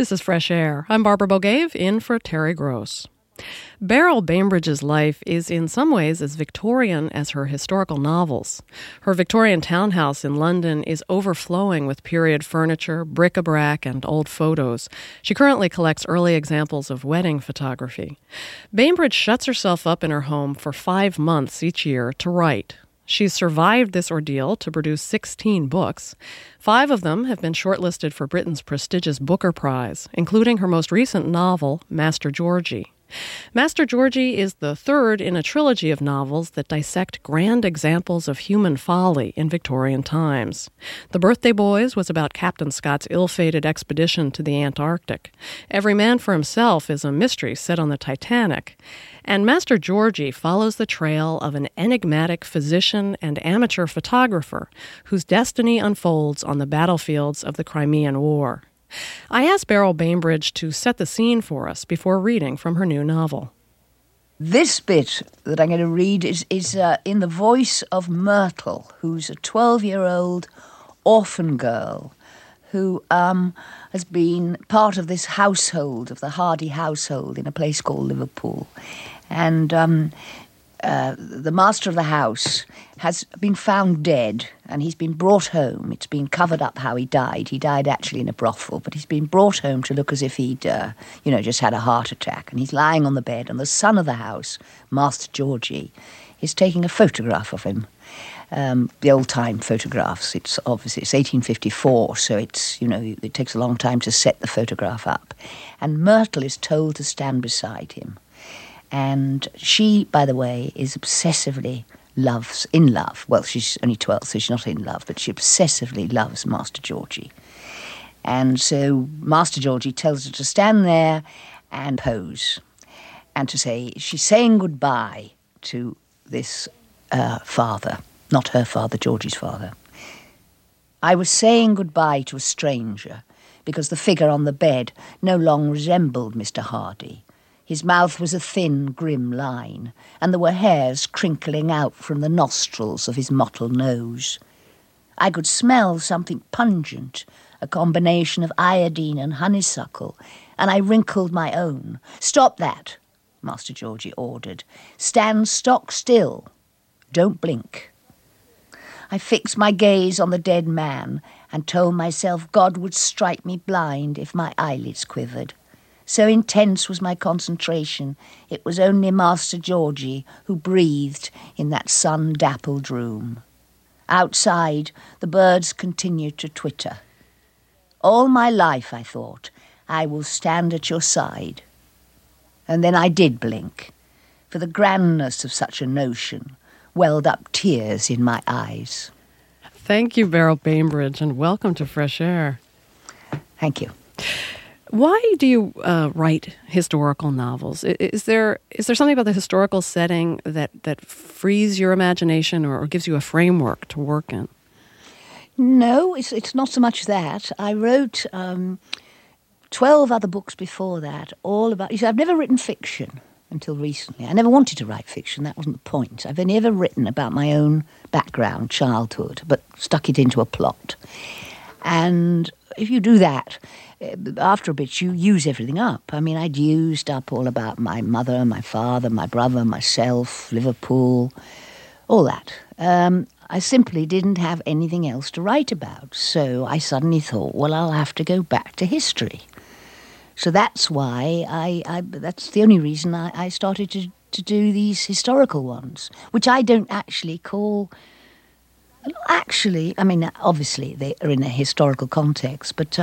This is Fresh Air. I'm Barbara Bogave, in for Terry Gross. Beryl Bainbridge's life is in some ways as Victorian as her historical novels. Her Victorian townhouse in London is overflowing with period furniture, bric-a-brac, and old photos. She currently collects early examples of wedding photography. Bainbridge shuts herself up in her home for 5 months each year to write. She's survived this ordeal to produce 16 books. 5 of them have been shortlisted for Britain's prestigious Booker Prize, including her most recent novel, Master Georgie. Master Georgie is the third in a trilogy of novels that dissect grand examples of human folly in Victorian times. The Birthday Boys was about Captain Scott's ill-fated expedition to the Antarctic. Every Man for Himself is a mystery set on the Titanic. And Master Georgie follows the trail of an enigmatic physician and amateur photographer whose destiny unfolds on the battlefields of the Crimean War. I asked Beryl Bainbridge to set the scene for us before reading from her new novel. This bit that I'm going to read is in the voice of Myrtle, who's a 12-year-old orphan girl who has been part of this household, of the Hardy household in a place called Liverpool. And the master of the house has been found dead, and he's been brought home. It's been covered up how he died. He died actually in a brothel, but he's been brought home to look as if he'd, just had a heart attack. And he's lying on the bed, and the son of the house, Master Georgie, is taking a photograph of him. The old-time photographs. It's 1854, so it takes a long time to set the photograph up. And Myrtle is told to stand beside him. And she, by the way, is obsessively in love. Well, she's only 12, so she's not in love, but she obsessively loves Master Georgie. And so Master Georgie tells her to stand there and pose, and to say she's saying goodbye to this father, not her father, Georgie's father. I was saying goodbye to a stranger, because the figure on the bed no longer resembled Mr. Hardy. His mouth was a thin, grim line, and there were hairs crinkling out from the nostrils of his mottled nose. I could smell something pungent, a combination of iodine and honeysuckle, and I wrinkled my own. "Stop that," Master Georgie ordered. "Stand stock still. Don't blink." I fixed my gaze on the dead man and told myself God would strike me blind if my eyelids quivered. So intense was my concentration, it was only Master Georgie who breathed in that sun-dappled room. Outside, the birds continued to twitter. All my life, I thought, I will stand at your side. And then I did blink, for the grandness of such a notion welled up tears in my eyes. Thank you, Beryl Bainbridge, and welcome to Fresh Air. Thank you. Why do you write historical novels? Is there something about the historical setting that frees your imagination or gives you a framework to work in? No, it's not so much that. I wrote 12 other books before that, all about... I've never written fiction until recently. I never wanted to write fiction, that wasn't the point. I've only ever written about my own background, childhood, but stuck it into a plot. And if you do that, after a bit, you use everything up. I mean, I'd used up all about my mother, my father, my brother, myself, Liverpool, all that. I simply didn't have anything else to write about. So I suddenly thought, well, I'll have to go back to history. So that's why that's the only reason I started to do these historical ones, which I don't actually call... Actually, I mean, obviously they are in a historical context, but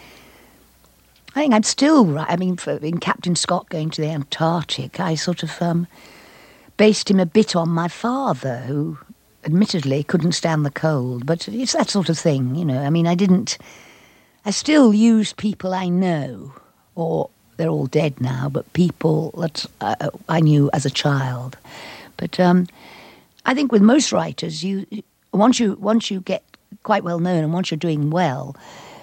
I think I'd still write. I mean, in Captain Scott going to the Antarctic, I sort of based him a bit on my father, who admittedly couldn't stand the cold, but it's that sort of thing, you know. I mean, I still use people I know, or they're all dead now, but people that I knew as a child. But I think with most writers, once you get quite well known and once you're doing well,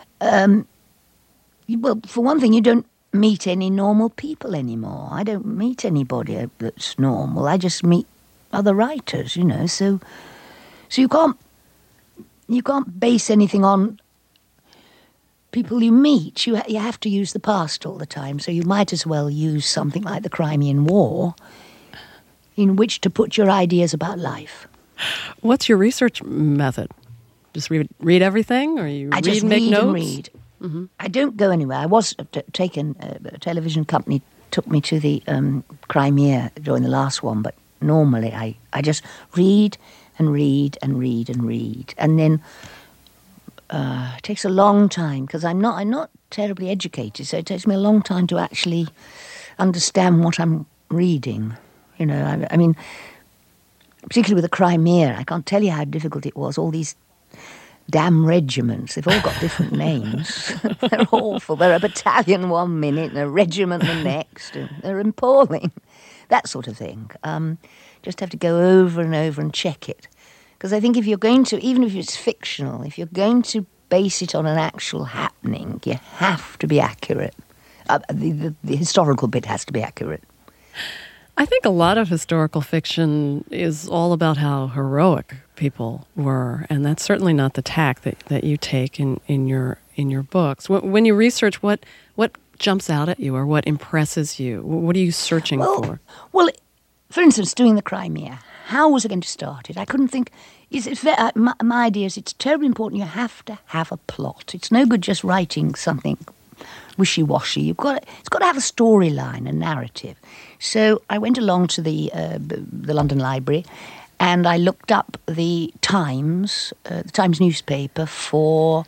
well, for one thing, you don't meet any normal people anymore. I don't meet anybody that's normal. I just meet other writers, you know. So you can't base anything on people you meet, you have to use the past all the time, so you might as well use something like the Crimean War in which to put your ideas about life. What's your research method? Just read everything, or you I just make read notes? And read. Mm-hmm. I don't go anywhere. I was taken, a television company took me to the Crimea during the last one, but normally I just read and read and read and read. And then it takes a long time, because I'm not terribly educated, so it takes me a long time to actually understand what I'm reading. You know, I mean, particularly with the Crimea, I can't tell you how difficult it was. All these damn regiments, they've all got different names. They're awful. They're a battalion one minute and a regiment the next. And they're appalling. That sort of thing. Just have to go over and over and check it. Because I think if you're going to, even if it's fictional, if you're going to base it on an actual happening, you have to be accurate. The historical bit has to be accurate. I think a lot of historical fiction is all about how heroic people were, and that's certainly not the tack that you take in your books. When you research, what jumps out at you, or what impresses you? What are you searching for? Well, for instance, doing the Crimea, how was I going to start it? I couldn't think. My idea is it's terribly important. You have to have a plot. It's no good just writing something wishy-washy. It's got to have a storyline, a narrative. So I went along to the London Library, and I looked up the Times newspaper for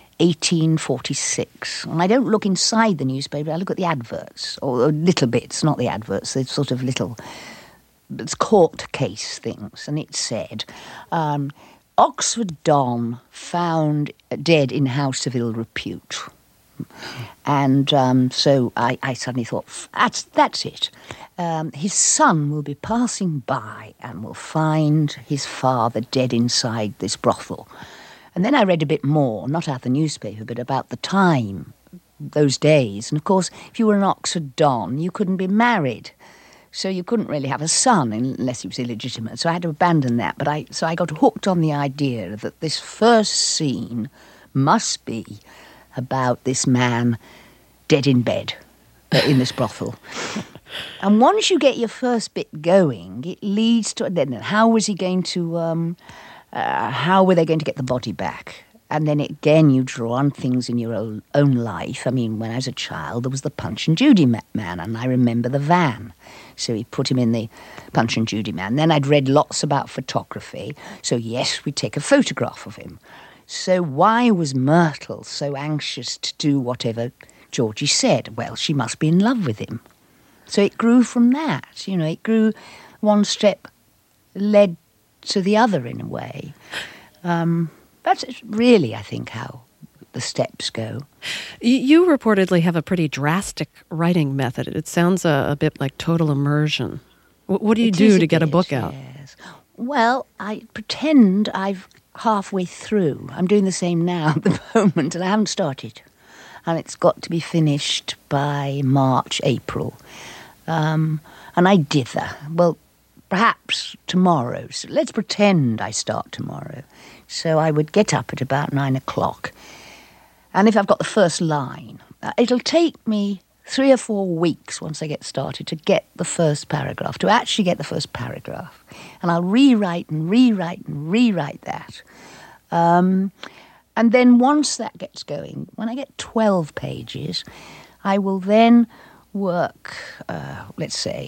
1846. And I don't look inside the newspaper, I look at the adverts, or little bits, not the adverts, they're sort of little, it's court case things. And it said, Oxford Don found dead in house of ill repute. And so I suddenly thought, that's it. His son will be passing by and will find his father dead inside this brothel. And then I read a bit more, not out the newspaper, but about the time, those days. And of course, if you were an Oxford Don, you couldn't be married. So you couldn't really have a son unless he was illegitimate. So I had to abandon that. But I got hooked on the idea that this first scene must be about this man dead in bed in this brothel. And once you get your first bit going, it leads to, then how was he going to, how were they going to get the body back? And then again, you draw on things in your own life. I mean, when I was a child, there was the Punch and Judy man, and I remember the van. So he put him in the Punch and Judy man. Then I'd read lots about photography. So yes, we'd take a photograph of him. So why was Myrtle so anxious to do whatever Georgie said? Well, she must be in love with him. So it grew from that. You know, it grew, one step led to the other in a way. That's really, I think, how the steps go. You reportedly have a pretty drastic writing method. It sounds a bit like total immersion. What do you do to get a book out? Yes. Well, I pretend I've halfway through. I'm doing the same now at the moment, and I haven't started. And it's got to be finished by March, April. And I dither. Well, perhaps tomorrow. So let's pretend I start tomorrow. So I would get up at about 9 o'clock. And if I've got the first line, it'll take me 3 or 4 weeks once I get started to get the first paragraph, to actually get the first paragraph. And I'll rewrite and rewrite and rewrite that. And then once that gets going, when I get 12 pages, I will then work, let's say,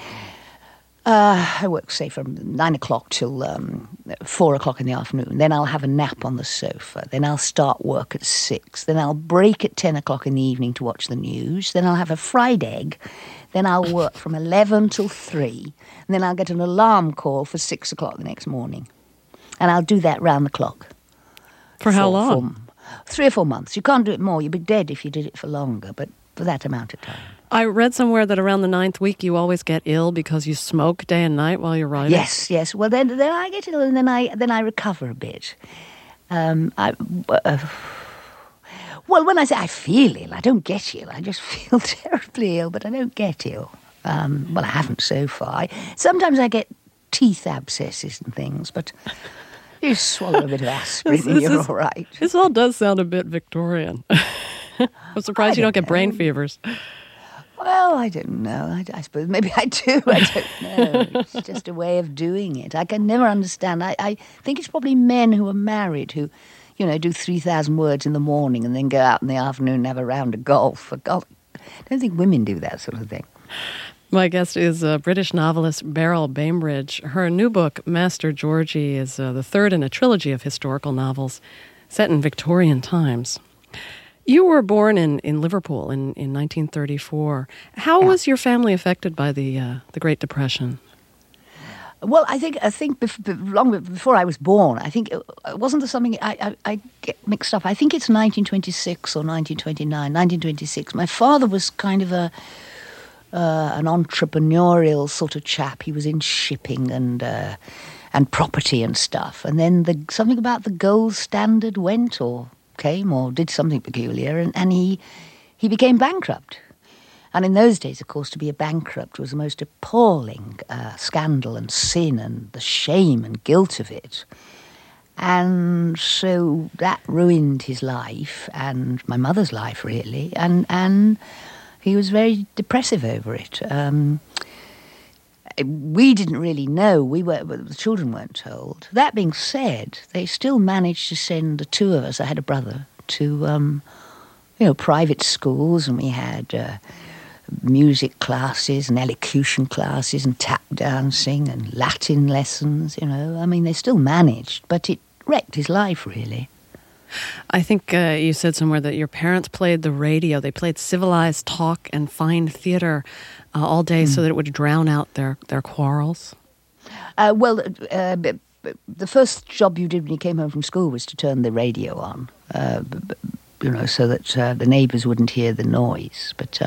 I work, say, from 9 o'clock till 4 o'clock in the afternoon. Then I'll have a nap on the sofa. Then I'll start work at 6. Then I'll break at 10 o'clock in the evening to watch the news. Then I'll have a fried egg. Then I'll work from 11 till 3. And then I'll get an alarm call for 6 o'clock the next morning. And I'll do that round the clock. For how long? 3 or 4 months. You can't do it more. You'd be dead if you did it for longer, but for that amount of time. I read somewhere that around the 9th week you always get ill because you smoke day and night while you're writing. Yes. Well, then I get ill, and then I recover a bit. Well, when I say I feel ill, I don't get ill. I just feel terribly ill, but I don't get ill. Well, I haven't so far. Sometimes I get teeth abscesses and things, but You swallow a bit of aspirin and you're all right. This all does sound a bit Victorian. I'm surprised you don't get brain fevers. Well, I don't know. I suppose maybe I do. I don't know. It's just a way of doing it. I can never understand. I think it's probably men who are married who, do 3,000 words in the morning and then go out in the afternoon and have a round of golf. I don't think women do that sort of thing. My guest is British novelist Beryl Bainbridge. Her new book, Master Georgie, is the third in a trilogy of historical novels set in Victorian times. You were born in Liverpool in 1934. How was your family affected by the Great Depression? Well, I think long before I was born, I think wasn't there something I get mixed up. I think it's 1926 or 1929. 1926. My father was kind of an entrepreneurial sort of chap. He was in shipping and property and stuff. And then something about the gold standard went or came or did something peculiar, and he became bankrupt. And in those days, of course, to be a bankrupt was the most appalling scandal and sin and the shame and guilt of it. And so that ruined his life and my mother's life, really, and he was very depressive over it. We didn't really know. The children weren't told. That being said, they still managed to send the two of us, I had a brother, to private schools, and we had music classes and elocution classes and tap dancing and Latin lessons, I mean, they still managed, but it wrecked his life, really. I think you said somewhere that your parents played the radio. They played civilized talk and fine theater all day so that it would drown out their quarrels. The first job you did when you came home from school was to turn the radio on, so that the neighbours wouldn't hear the noise. But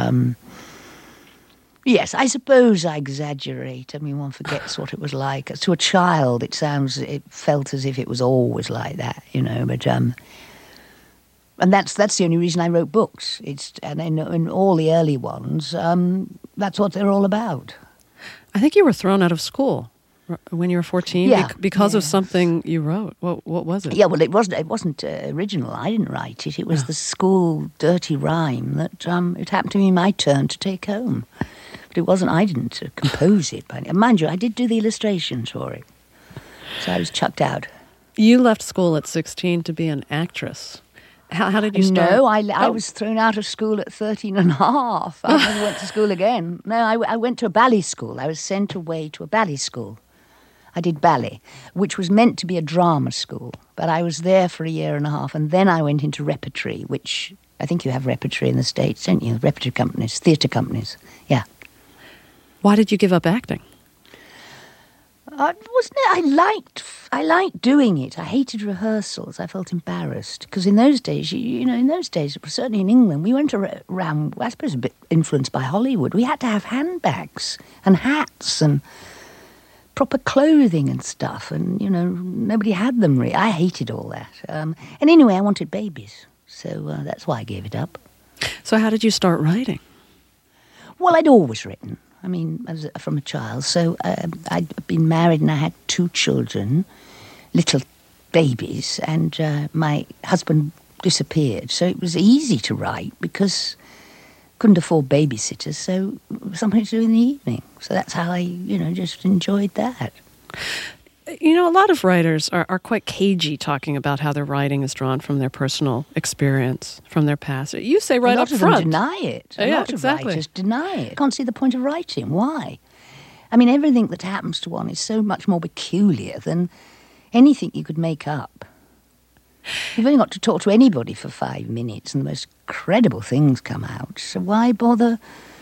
yes, I suppose I exaggerate. I mean, one forgets what it was like. To a child, it felt as if it was always like that, But and that's the only reason I wrote books. And in all the early ones, that's what they're all about. I think you were thrown out of school when you were 14 because of something you wrote. What was it? Yeah, well, it wasn't original. I didn't write it. It was the school dirty rhyme that it happened to be my turn to take home. But it wasn't. I didn't compose it. And mind you, I did do the illustrations for it. So I was chucked out. You left school at 16 to be an actress. How did you start? No, I was thrown out of school at 13 and a half. I never went to school again. No, I went to a ballet school. I was sent away to a ballet school. I did ballet, which was meant to be a drama school. But I was there for a year and a half, and then I went into repertory, which I think you have repertory in the States, don't you? Repertory companies, theatre companies, yeah. Why did you give up acting? I liked doing it. I hated rehearsals. I felt embarrassed because in those days, certainly in England, we went around, I suppose, a bit influenced by Hollywood. We had to have handbags and hats and proper clothing and stuff, and nobody had them really. I hated all that. And anyway, I wanted babies, so that's why I gave it up. So how did you start writing? Well, I'd always written. I mean, from a child. So I'd been married and I had 2 children, little babies, and my husband disappeared. So it was easy to write because I couldn't afford babysitters, so something to do in the evening. So that's how I, just enjoyed that. A lot of writers are quite cagey talking about how their writing is drawn from their personal experience, from their past. You say right up front. A lot of them deny it. A lot of writers deny it. I can't see the point of writing. Why? I mean, everything that happens to one is so much more peculiar than anything you could make up. You've only got to talk to anybody for 5 minutes and the most incredible things come out. So why bother,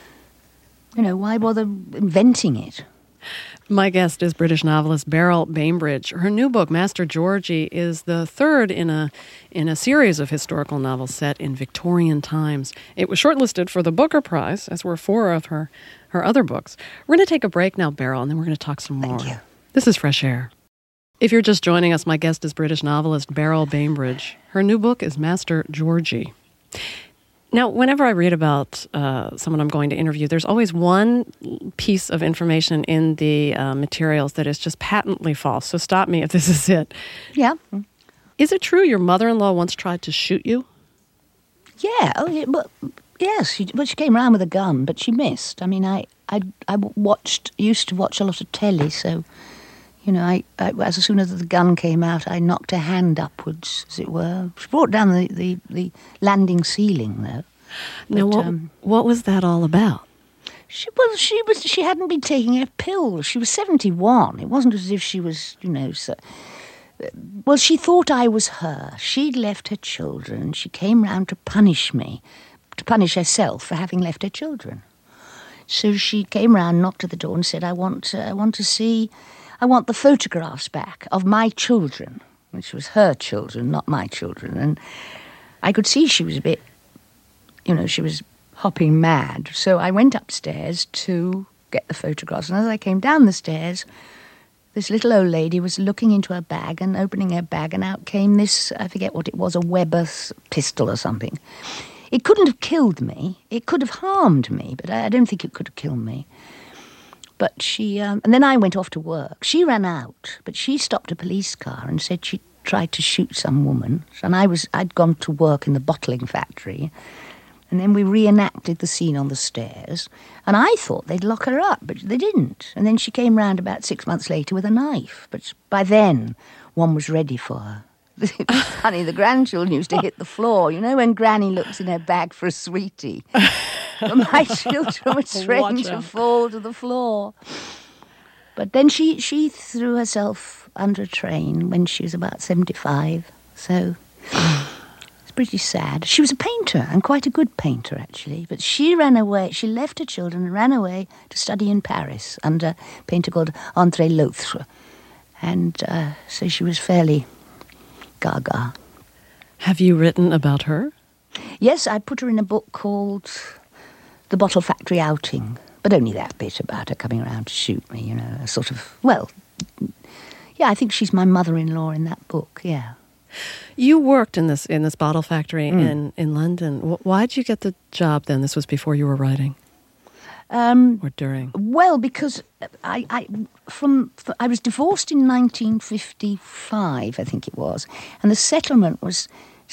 inventing it? My guest is British novelist Beryl Bainbridge. Her new book, Master Georgie, is the third in a series of historical novels set in Victorian times. It was shortlisted for the Booker Prize, as were 4 of her other books. We're going to take a break now, Beryl, and then we're going to talk some more. Thank you. This is Fresh Air. If you're just joining us, my guest is British novelist Beryl Bainbridge. Her new book is Master Georgie. Now, whenever I read about someone I'm going to interview, there's always one piece of information in the materials that is just patently false. So stop me if this is it. Yeah. Is it true your mother-in-law once tried to shoot you? Yeah. Oh, yeah, but yes. She came around with a gun, but she missed. I mean, I used to watch a lot of telly, so you know, I as soon as the gun came out, I knocked her hand upwards, as it were. She brought down the landing ceiling, though. Now, what was that all about? She hadn't been taking her pills. She was 71. It wasn't as if she was, you know. Well, she thought I was her. She'd left her children. She came round to punish me, to punish herself for having left her children. So she came round, knocked at the door, and said, I want the photographs back of my children, which was her children, not my children. And I could see she was a bit, you know, she was hopping mad. So I went upstairs to get the photographs. And as I came down the stairs, this little old lady was looking into her bag and opening her bag, and out came this, I forget what it was, a Weber pistol or something. It couldn't have killed me. It could have harmed me, but I don't think it could have killed me. But she, and then I went off to work. She ran out, but she stopped a police car and said she tried to shoot some woman. And I'd gone to work in the bottling factory. And then we reenacted the scene on the stairs. And I thought they'd lock her up, but they didn't. And then she came round about 6 months later with a knife. But by then, one was ready for her. It was funny, the grandchildren used to hit the floor. You know when Granny looks in her bag for a sweetie? My children were trained to fall to the floor. But then she threw herself under a train when she was about 75. So it's pretty sad. She was a painter, and quite a good painter, actually. But she ran away. She left her children and ran away to study in Paris under a painter called André Lautre. And so she was fairly gaga. Have you written about her? Yes, I put her in a book called The Bottle Factory Outing, but only that bit about her coming around to shoot me, you know, a sort of, well, yeah, I think she's my mother-in-law in that book, yeah. You worked in this bottle factory in London. Why did you get the job then? This was before you were writing? Or during? Well, because I was divorced in 1955, I think it was, and the settlement was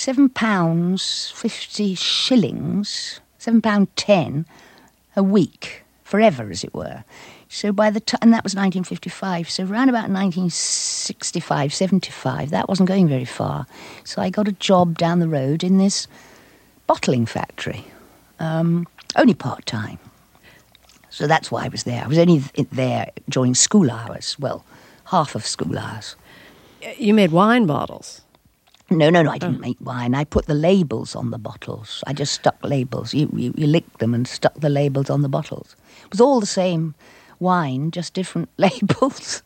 £7.50 shillings, £7.10 a week, forever, as it were. So by the time, and that was 1955, so around about 1965, 75, that wasn't going very far. So I got a job down the road in this bottling factory, only part-time. So that's why I was there. I was only there during school hours. Well, half of school hours. You made wine bottles? No, I didn't make wine. I put the labels on the bottles. I just stuck labels. You licked them and stuck the labels on the bottles. It was all the same wine, just different labels.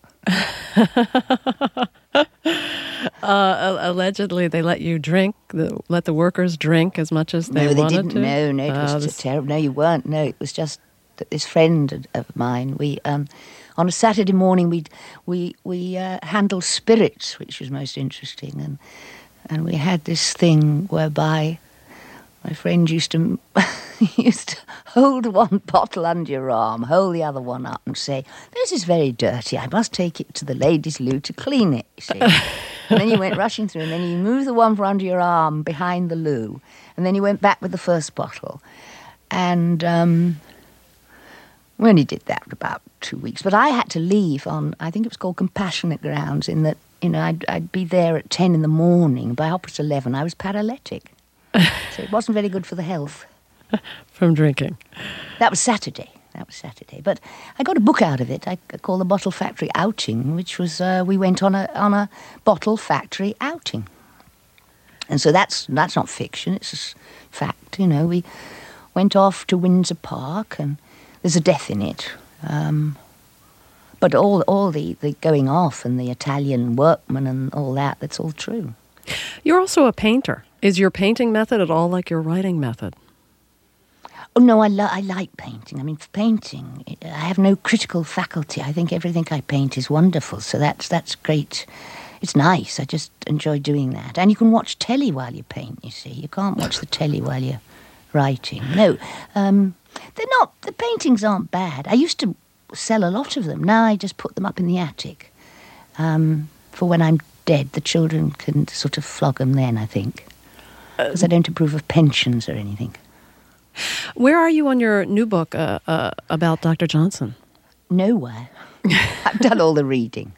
Allegedly, they let you drink, let the workers drink as much as they wanted to? No, it was just terrible. No, you weren't. No, it was just this friend of mine, we on a Saturday morning we handled spirits, which was most interesting, and we had this thing whereby my friend used to hold one bottle under your arm, hold the other one up, and say, "This is very dirty. I must take it to the ladies' loo to clean it." You see? And then you went rushing through, and then you moved the one from under your arm behind the loo, and then you went back with the first bottle, and we only did that for about 2 weeks. But I had to leave on, I think it was called compassionate grounds, in that, you know, I'd be there at 10 in the morning. By 11, I was paralytic. So it wasn't very good for the health. From drinking. That was Saturday. But I got a book out of it. I called The Bottle Factory Outing, which was, we went on a bottle factory outing. And so that's not fiction, it's a fact, you know. We went off to Windsor Park, and there's a death in it. But all the going off and the Italian workmen and all that's all true. You're also a painter. Is your painting method at all like your writing method? Oh, no, I like painting. I mean, for painting, I have no critical faculty. I think everything I paint is wonderful, so that's great. It's nice. I just enjoy doing that. And you can watch telly while you paint, you see. You can't watch the telly while you're writing. No, they're not. The paintings aren't bad. I used to sell a lot of them. Now I just put them up in the attic. For when I'm dead, the children can sort of flog them then, I think. Because I don't approve of pensions or anything. Where are you on your new book about Dr. Johnson? Nowhere. I've done all the reading.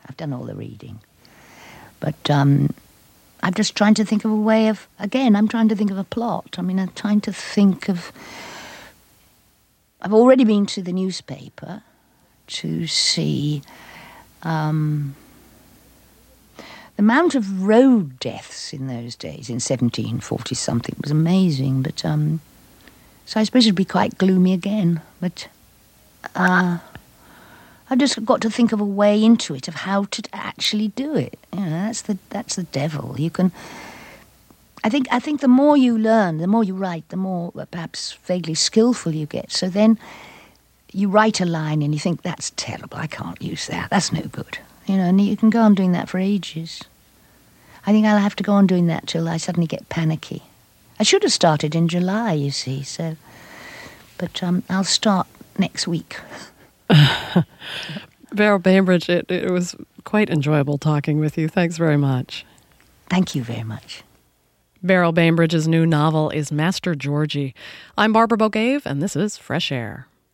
But I'm just trying to think of a way of... Again, I'm trying to think of a plot. I mean, I'm trying to think of... I've already been to the newspaper to see... the amount of road deaths in those days, in 1740-something, was amazing. But, so I suppose it'd be quite gloomy again. But I've just got to think of a way into it, of how to actually do it. You know, that's the devil. You can... I think the more you learn, the more you write, the more perhaps vaguely skillful you get. So then you write a line and you think, that's terrible, I can't use that, that's no good. You know, and you can go on doing that for ages. I think I'll have to go on doing that till I suddenly get panicky. I should have started in July, you see, so... But I'll start next week. Beryl Bainbridge, it was quite enjoyable talking with you. Thanks very much. Thank you very much. Beryl Bainbridge's new novel is Master Georgie. I'm Barbara Bogave, and this is Fresh Air.